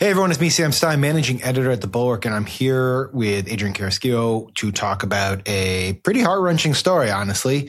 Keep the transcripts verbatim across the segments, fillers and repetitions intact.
Hey everyone, it's me, Sam Stein, managing editor at The Bulwark, and I'm here with Adrian Carrasquillo to talk about a pretty heart-wrenching story, honestly.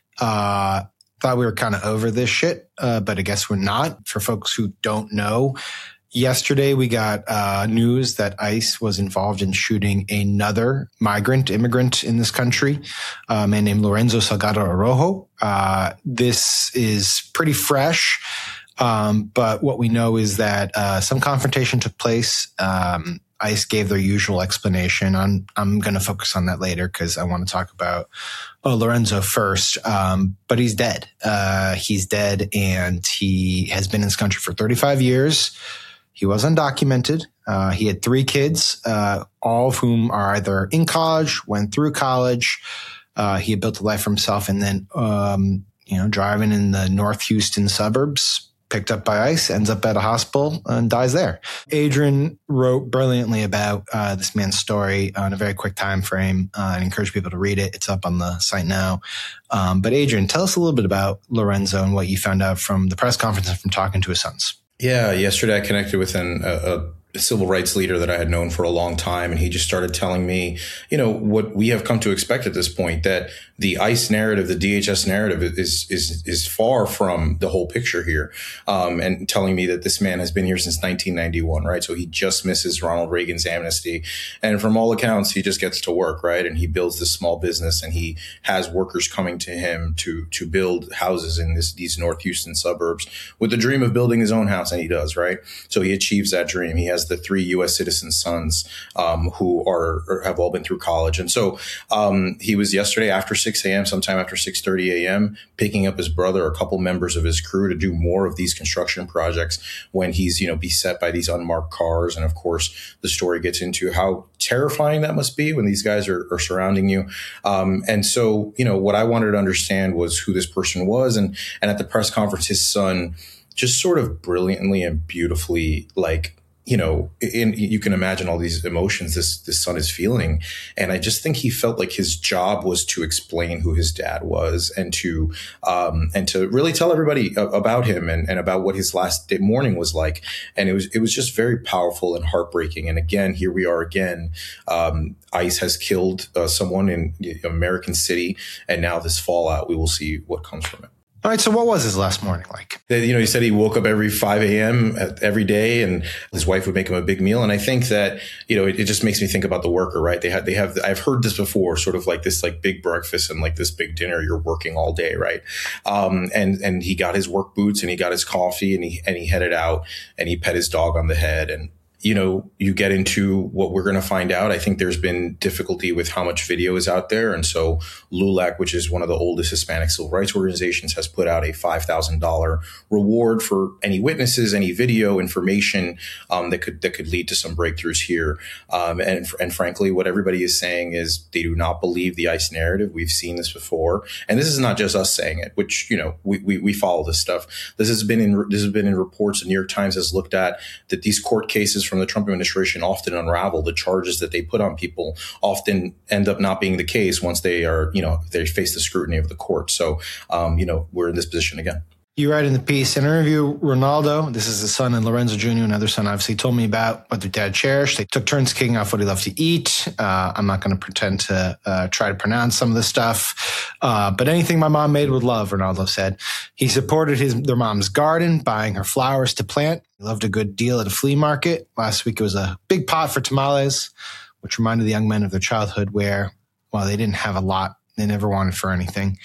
Uh, thought we were kind of over this shit, uh, but I guess we're not. For folks who don't know, yesterday we got uh, news that ICE was involved in shooting another migrant, immigrant in this country, a man named Lorenzo Salgado Araujo. Uh, this is pretty fresh. Um, but what we know is that uh, some confrontation took place. Um, ICE gave their usual explanation. I'm I'm going to focus on that later because I want to talk about uh, Lorenzo first. Um, but he's dead. Uh, he's dead, and he has been in this country for thirty-five years. He was undocumented. Uh, he had three kids, uh, all of whom are either in college, went through college. Uh, he had built a life for himself, and then um, you know, driving in the North Houston suburbs. Picked up by ICE, ends up at a hospital and dies there. Adrian wrote brilliantly about uh, this man's story on a very quick time frame. Uh, I encourage people to read it. It's up on the site now. Um, but Adrian, tell us a little bit about Lorenzo and what you found out from the press conference and from talking to his sons. Yeah, yesterday I connected with an, a, a civil rights leader that I had known for a long time, and he just started telling me, you know, what we have come to expect at this point, that the ICE narrative, the D H S narrative is is is far from the whole picture here, um, and telling me that this man has been here since nineteen ninety-one, right? So he just misses Ronald Reagan's amnesty. And from all accounts, he just gets to work, right? And he builds this small business, and he has workers coming to him to to build houses in this, these North Houston suburbs with the dream of building his own house, and he does, right? So he achieves that dream. He has the three U S citizen sons um, who are or have all been through college. And so um, he was yesterday after six a.m., sometime after six thirty a.m., picking up his brother, a couple members of his crew, to do more of these construction projects when he's, you know, beset by these unmarked cars. And of course, the story gets into how terrifying that must be when these guys are, are surrounding you. Um, and so, you know, what I wanted to understand was who this person was. And, and at the press conference, his son just sort of brilliantly and beautifully, like, you know, in, you can imagine all these emotions this, this son is feeling. And I just think he felt like his job was to explain who his dad was and to, um, and to really tell everybody about him and, and about what his last day morning was like. And it was, it was just very powerful and heartbreaking. And again, here we are again. Um, ICE has killed uh, someone in American City. And now this fallout, we will see what comes from it. All right. So what was his last morning like? You know, he said he woke up every five a.m. every day, and his wife would make him a big meal. And I think that, you know, it, it just makes me think about the worker, right? They had, they have, I've heard this before, sort of like this, like big breakfast and like this big dinner. You're working all day, right? Um, and, and he got his work boots and he got his coffee and he, and he headed out and he pet his dog on the head. And, you know, you get into what we're going to find out. I think there's been difficulty with how much video is out there. And so LULAC, which is one of the oldest Hispanic civil rights organizations, has put out a five thousand dollars reward for any witnesses, any video information um, that could that could lead to some breakthroughs here. Um, and, and frankly, what everybody is saying is they do not believe the ICE narrative. We've seen this before. And this is not just us saying it, which, you know, we, we, we follow this stuff. This has been in this has been in reports. The New York Times has looked at that these court cases from the Trump administration often unravel. The charges that they put on people often end up not being the case once they are, you know, they face the scrutiny of the court. So, um, you know, we're in this position again. You write in the piece, in an interview, Ronaldo, this is his son, and Lorenzo Junior, another son, obviously told me about what their dad cherished. They took turns kicking off what he loved to eat. Uh, I'm not going to pretend to uh, try to pronounce some of this stuff. Uh, but anything my mom made with love, Ronaldo said. He supported his their mom's garden, buying her flowers to plant. He loved a good deal at a flea market. Last week it was a big pot for tamales, which reminded the young men of their childhood where, while they didn't have a lot, they never wanted for anything.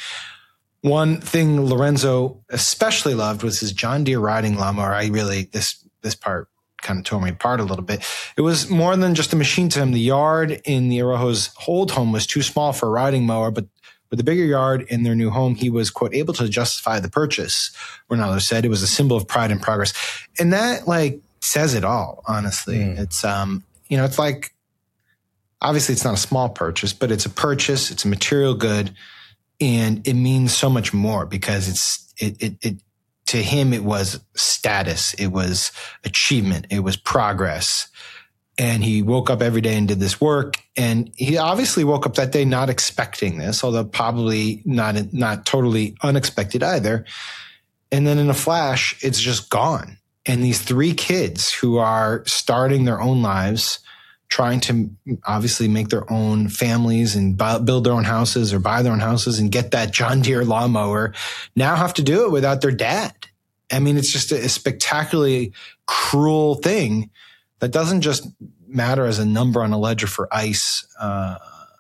One thing Lorenzo especially loved was his John Deere riding lawnmower. I really, this this part kind of tore me apart a little bit. It was more than just a machine to him. The yard in the Araujo's old home was too small for a riding mower, but with the bigger yard in their new home, he was, quote, able to justify the purchase. Ronaldo said it was a symbol of pride and progress. And that, like, says it all, honestly. Mm. It's, um, you know, it's like, obviously it's not a small purchase, but it's a purchase. It's a material good. And it means so much more because it's, it, it, it, to him, it was status. It was achievement. It was progress. And he woke up every day and did this work. And he obviously woke up that day not expecting this, although probably not, not totally unexpected either. And then in a flash, it's just gone. And these three kids who are starting their own lives, trying to obviously make their own families and buy, build their own houses or buy their own houses and get that John Deere lawnmower, now have to do it without their dad. I mean, it's just a, a spectacularly cruel thing that doesn't just matter as a number on a ledger for ICE. Uh,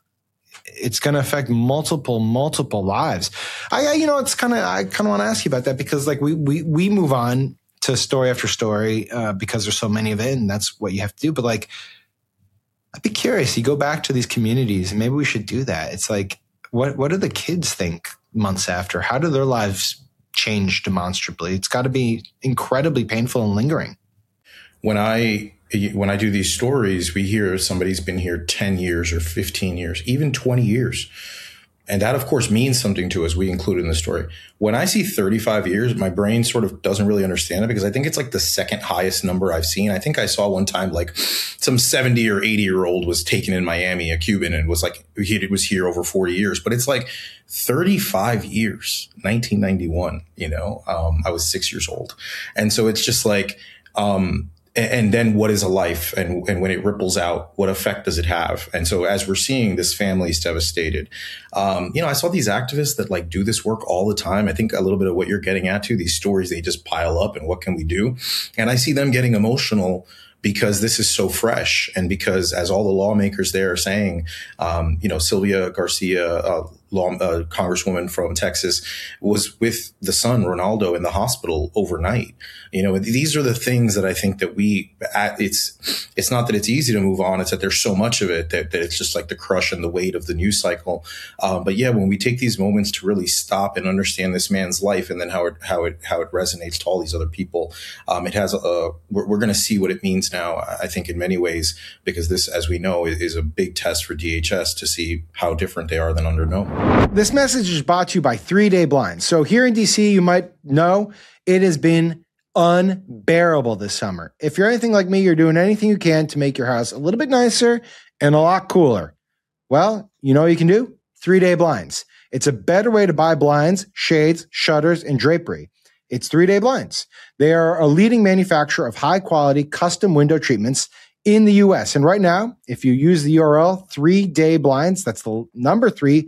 it's going to affect multiple, multiple lives. I, you know, it's kind of, I kind of want to ask you about that because like we, we, we move on to story after story, uh, because there's so many of it and that's what you have to do. But like, I'd be curious, you go back to these communities and maybe we should do that. It's like, what, what do the kids think months after? How do their lives change demonstrably? It's got to be incredibly painful and lingering. When I, when I do these stories, we hear somebody's been here ten years or fifteen years, even twenty years. And that, of course, means something to us. We include it in the story. When I see thirty-five years, my brain sort of doesn't really understand it because I think it's like the second highest number I've seen. I think I saw one time like some seventy or eighty year old was taken in Miami, a Cuban, and was like, he was here over forty years. But it's like thirty-five years, nineteen ninety-one, you know, um, I was six years old. And so it's just like, um, and then what is a life? And, and when it ripples out, what effect does it have? And so as we're seeing this family's devastated, um, you know, I saw these activists that like do this work all the time. I think a little bit of what you're getting at too, these stories, they just pile up and what can we do? And I see them getting emotional because this is so fresh. And because as all the lawmakers there are saying, um, you know, Sylvia Garcia, uh, law, uh, Congresswoman from Texas, was with the son, Ronaldo, in the hospital overnight. You know, these are the things that I think that we, it's, it's not that it's easy to move on. It's that there's so much of it that, that it's just like the crush and the weight of the news cycle. Um, but yeah, when we take these moments to really stop and understand this man's life and then how it, how it, how it resonates to all these other people, um, it has a, we're, we're going to see what it means now, I think in many ways, because this, as we know, is a big test for D H S to see how different they are than under no. This message is brought to you by Three Day Blinds. So here in D C, you might know it has been unbearable this summer. If you're anything like me, you're doing anything you can to make your house a little bit nicer and a lot cooler. Well, you know what you can do? Three Day Blinds. It's a better way to buy blinds, shades, shutters, and drapery. It's Three Day Blinds. They are a leading manufacturer of high-quality custom window treatments in the U S. And right now, if you use the U R L Three Day Blinds, that's the number three,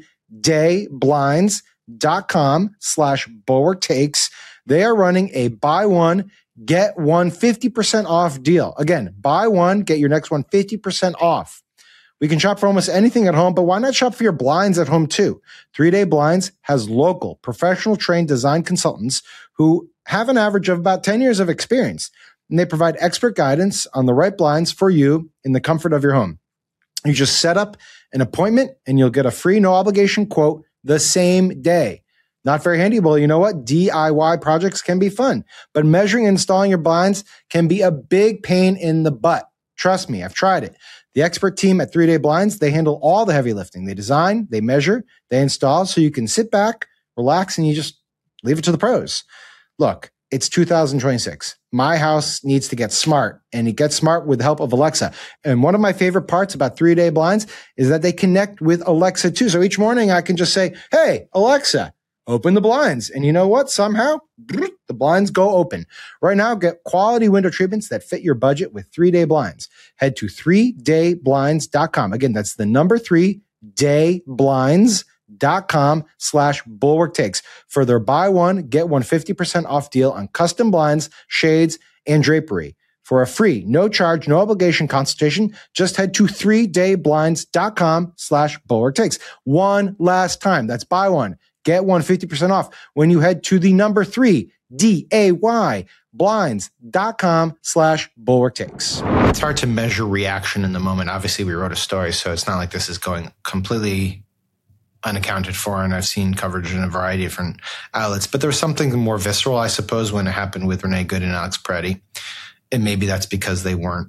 dayblinds.com slash Bulwark Takes, they are running a buy one, get one fifty percent off deal. Again, buy one, get your next one fifty percent off. We can shop for almost anything at home, but why not shop for your blinds at home too? Three Day Blinds has local, professional trained design consultants who have an average of about ten years of experience, and they provide expert guidance on the right blinds for you in the comfort of your home. You just set up an appointment and you'll get a free, no obligation quote the same day. Not very handy. Well, you know what? D I Y projects can be fun, but measuring and installing your blinds can be a big pain in the butt. Trust me, I've tried it. The expert team at Three Day Blinds, they handle all the heavy lifting. They design, they measure, they install, so you can sit back, relax, and you just leave it to the pros. Look, it's two thousand twenty-six. My house needs to get smart, and it gets smart with the help of Alexa. And one of my favorite parts about Three Day Blinds is that they connect with Alexa too. So each morning I can just say, hey, Alexa, open the blinds. And you know what? Somehow the blinds go open. Right now, get quality window treatments that fit your budget with Three Day Blinds. Head to three day blinds dot com. Again, that's the number three, dayblinds.com slash Bulwark Takes for their buy one, get one fifty percent off deal on custom blinds, shades, and drapery. For a free, no charge, no obligation consultation, just head to three day blinds dot com slash Bulwark Takes. One last time. That's buy one, get one fifty percent off when you head to the number three, D A Y, blinds.com slash Bulwark Takes. It's hard to measure reaction in the moment. Obviously, we wrote a story, so it's not like this is going completely unaccounted for, and I've seen coverage in a variety of different outlets. But there was something more visceral, I suppose, when it happened with Renee Good and Alex Peretti. And maybe that's because they weren't,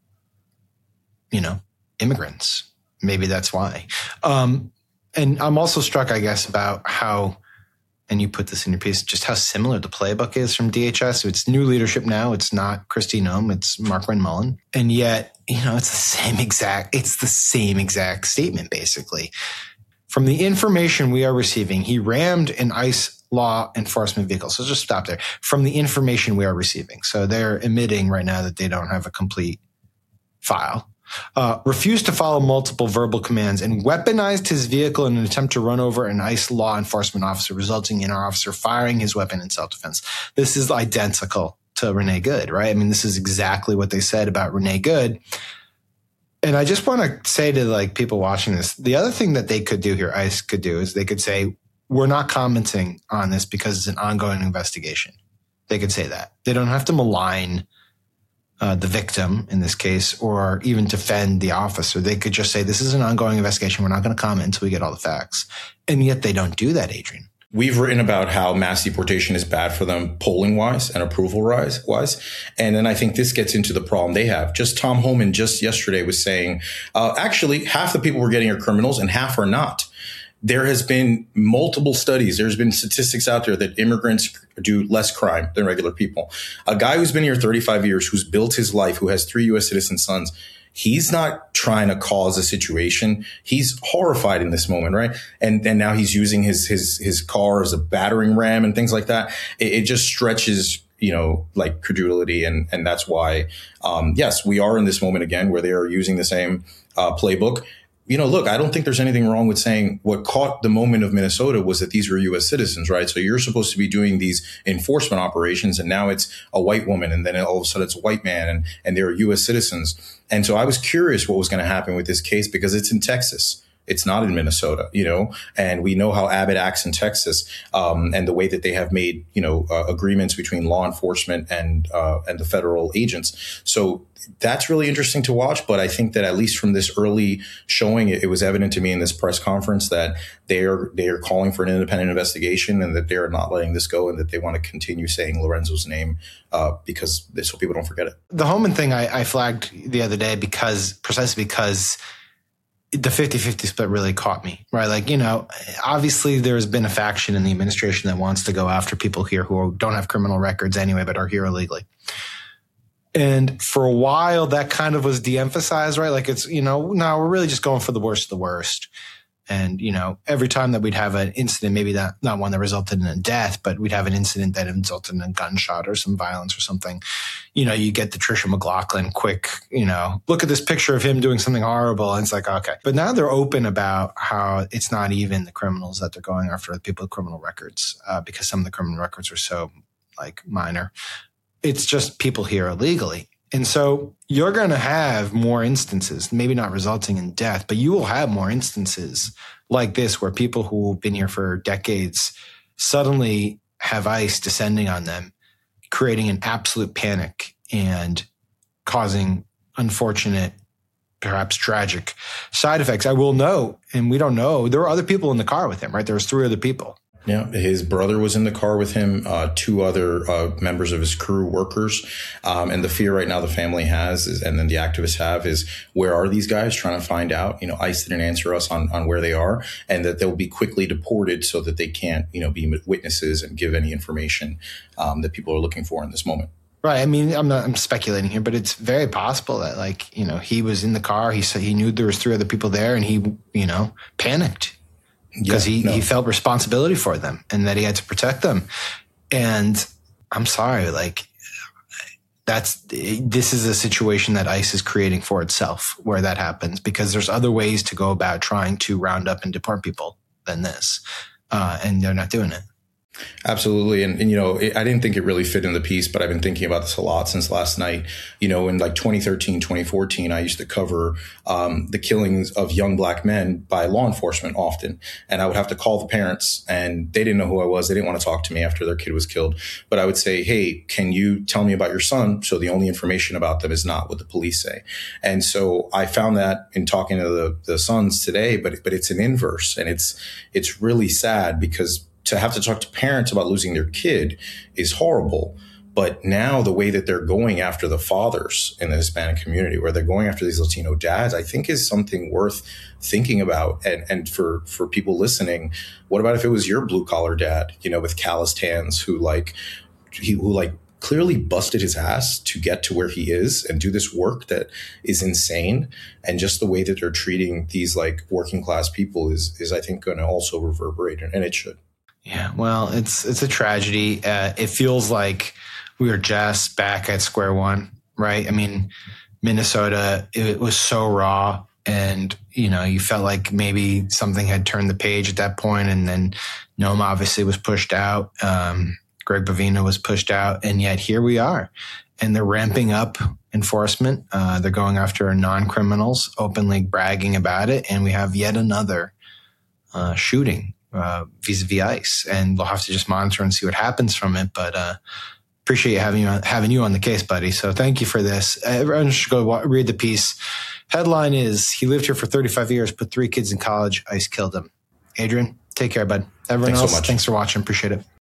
you know, immigrants. Maybe that's why. Um, and I'm also struck, I guess, about how, and you put this in your piece, just how similar the playbook is from D H S. It's new leadership now. It's not Kristi Noem. It's Markwayne Mullin. And yet, you know, it's the same exact, it's the same exact statement, basically. From the information we are receiving, he rammed an ICE law enforcement vehicles. So just stop there. From the information we are receiving. So they're admitting right now that they don't have a complete file. Uh, refused to follow multiple verbal commands and weaponized his vehicle in an attempt to run over an ICE law enforcement officer, resulting in our officer firing his weapon in self-defense. This is identical to Renee Good, right? I mean, this is exactly what they said about Renee Good. And I just want to say to like people watching this, the other thing that they could do here, ICE could do, is they could say, we're not commenting on this because it's an ongoing investigation. They could say that. They don't have to malign Uh, the victim in this case, or even defend the officer. They could just say, this is an ongoing investigation. We're not going to comment until we get all the facts. And yet they don't do that, Adrian. We've written about how mass deportation is bad for them polling wise and approval wise. And then I think this gets into the problem they have. Just Tom Homan just yesterday was saying, uh, actually, half the people we're getting are criminals and half are not. There has been multiple studies. There's been statistics out there that immigrants do less crime than regular people. A guy who's been here thirty-five years, who's built his life, who has three U S citizen sons, he's not trying to cause a situation. He's horrified in this moment, right? And and now he's using his his his car as a battering ram and things like that. It, it just stretches, you know, like credulity, and and that's why, um, yes, we are in this moment again where they are using the same uh, playbook. You know, look, I don't think there's anything wrong with saying what caught the moment of Minnesota was that these were U S citizens, right? So you're supposed to be doing these enforcement operations, and now it's a white woman, and then all of a sudden it's a white man, and, and they're U S citizens. And so I was curious what was going to happen with this case because it's in Texas. It's not in Minnesota, you know, and we know how Abbott acts in Texas, um, and the way that they have made, you know, uh, agreements between law enforcement and uh, and the federal agents. So that's really interesting to watch. But I think that at least from this early showing, it, it was evident to me in this press conference that they are they are calling for an independent investigation, and that they are not letting this go, and that they want to continue saying Lorenzo's name uh, because so people don't forget it. The Homan thing I, I flagged the other day because precisely because the fifty-fifty split really caught me, right? Like, you know, obviously there's been a faction in the administration that wants to go after people here who don't have criminal records anyway, but are here illegally. And for a while that kind of was de-emphasized, right? Like it's, you know, no, we're really just going for the worst of the worst. And, you know, every time that we'd have an incident, maybe that not one that resulted in a death, but we'd have an incident that resulted in a gunshot or some violence or something. You know, you get the Trisha McLaughlin quick, you know, look at this picture of him doing something horrible. And it's like, okay. But now they're open about how it's not even the criminals that they're going after, the people with criminal records, uh, because some of the criminal records are so like minor. It's just people here illegally. And so you're going to have more instances, maybe not resulting in death, but you will have more instances like this where people who have been here for decades suddenly have ICE descending on them, creating an absolute panic and causing unfortunate, perhaps tragic side effects. I will note, and we don't know, there were other people in the car with him, right? There was three other people. Yeah, his brother was in the car with him, uh, two other uh, members of his crew, workers. Um, and the fear right now the family has is, and then the activists have is, where are these guys? Trying to find out. You know, ICE didn't answer us on, on where they are, and that they'll be quickly deported so that they can't, you know, be witnesses and give any information um, that people are looking for in this moment. Right. I mean, I'm not, I'm speculating here, but it's very possible that, like, you know, he was in the car. He said he knew there was three other people there, and he, you know, panicked. Because yeah, he, no. he felt responsibility for them and that he had to protect them. And I'm sorry, like that's, this is a situation that ICE is creating for itself where that happens, because there's other ways to go about trying to round up and deport people than this. Uh, and they're not doing it. Absolutely. And, and, you know, it, I didn't think it really fit in the piece, but I've been thinking about this a lot since last night. You know, in like twenty thirteen, twenty fourteen, I used to cover um, the killings of young black men by law enforcement often. And I would have to call the parents, and they didn't know who I was. They didn't want to talk to me after their kid was killed. But I would say, hey, can you tell me about your son? So the only information about them is not what the police say. And so I found that in talking to the, the sons today, but but it's an inverse. And it's it's really sad, because to have to talk to parents about losing their kid is horrible. But now the way that they're going after the fathers in the Hispanic community, where they're going after these Latino dads, I think is something worth thinking about. And, and for, for people listening, what about if it was your blue collar dad, you know, with calloused hands, who like, he, who like clearly busted his ass to get to where he is and do this work that is insane. And just the way that they're treating these like working class people is, is I think going to also reverberate, and it should. Yeah, well, it's it's a tragedy. Uh, it feels like we are just back at square one, right? I mean, Minnesota, it was so raw, and you know, you felt like maybe something had turned the page at that point, and then Nome obviously was pushed out. Um, Greg Bavina was pushed out, and yet here we are, and they're ramping up enforcement. Uh, they're going after non-criminals, openly bragging about it, and we have yet another uh, shooting. Uh, vis-a-vis ICE, and we'll have to just monitor and see what happens from it. But uh, appreciate having you on, having you on the case, buddy. So thank you for this. Everyone should go wa- read the piece. Headline is: He lived here for thirty-five years, put three kids in college. ICE killed him. Adrian, take care, bud. Everyone Thanks else, so much. Thanks for watching. Appreciate it.